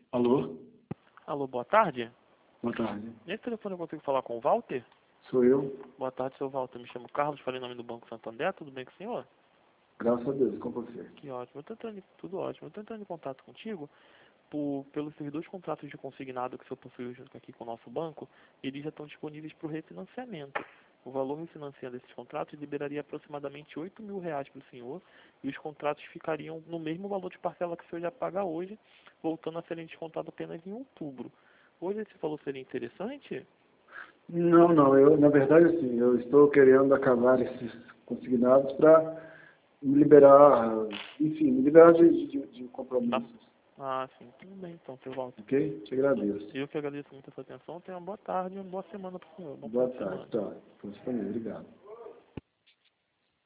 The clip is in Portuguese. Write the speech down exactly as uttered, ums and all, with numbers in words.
Alô? Alô, boa tarde. Boa tarde. Nesse telefone eu consigo falar com o Walter? Sou eu. Boa tarde, seu Walter. Me chamo Carlos, falei em nome do Banco Santander. Tudo bem com o senhor? Graças a Deus, com você. Que ótimo. Eu tô entrando, em- tudo ótimo. Eu tô entrando em contato contigo por, pelos seus dois contratos de consignado que o senhor possuiu junto aqui com o nosso banco. Eles já estão disponíveis para o refinanciamento. O valor refinanciando desses contratos liberaria aproximadamente oito mil reais para o senhor e os contratos ficariam no mesmo valor de parcela que o senhor já paga hoje, voltando a serem descontados apenas em outubro. Hoje esse valor seria interessante? Não, não, eu, na verdade, assim, eu estou querendo acabar esses consignados para me liberar, enfim, me liberar de, de, de Tá. compromissos. Ah, sim. Tudo bem, então, seu Walter. Ok? Te agradeço. Eu que agradeço muito a sua atenção. Tenha uma boa tarde e uma boa semana para o senhor. Bom final Boa de tarde, semana. tá. Foi isso também, obrigado.